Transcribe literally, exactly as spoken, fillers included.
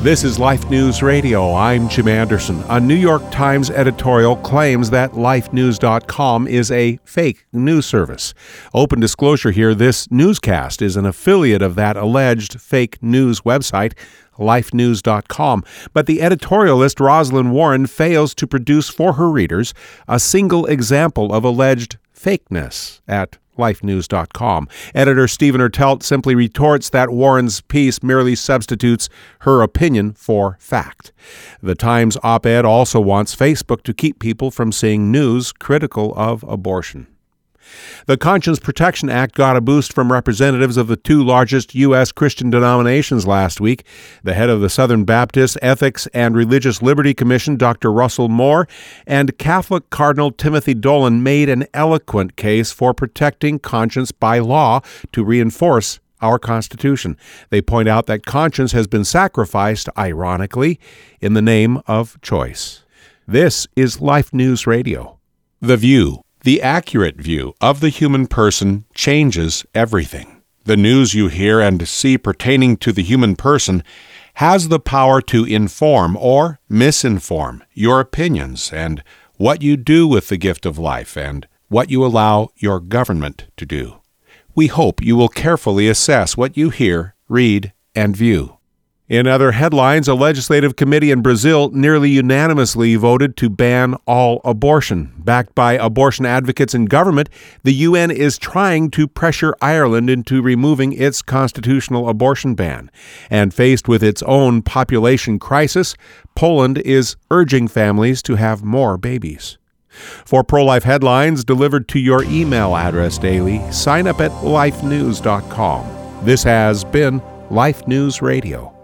This is Life News Radio. I'm Jim Anderson. A New York Times editorial claims that life news dot com is a fake news service. Open disclosure here, this newscast is an affiliate of that alleged fake news website, life news dot com. But the editorialist Rosalind Warren fails to produce for her readers a single example of alleged fakeness at life news dot com. Editor Stephen Ertelt simply retorts that Warren's piece merely substitutes her opinion for fact. The Times op-ed also wants Facebook to keep people from seeing news critical of abortion. The Conscience Protection Act got a boost from representatives of the two largest U S Christian denominations last week. The head of the Southern Baptist Ethics and Religious Liberty Commission, Doctor Russell Moore, and Catholic Cardinal Timothy Dolan made an eloquent case for protecting conscience by law to reinforce our Constitution. They point out that conscience has been sacrificed, ironically, in the name of choice. This is Life News Radio. The View. The accurate view of the human person changes everything. The news you hear and see pertaining to the human person has the power to inform or misinform your opinions and what you do with the gift of life and what you allow your government to do. We hope you will carefully assess what you hear, read, and view. In other headlines, a legislative committee in Brazil nearly unanimously voted to ban all abortion. Backed by abortion advocates in government, the U N is trying to pressure Ireland into removing its constitutional abortion ban. And faced with its own population crisis, Poland is urging families to have more babies. For pro-life headlines delivered to your email address daily, sign up at life news dot com. This has been Life News Radio.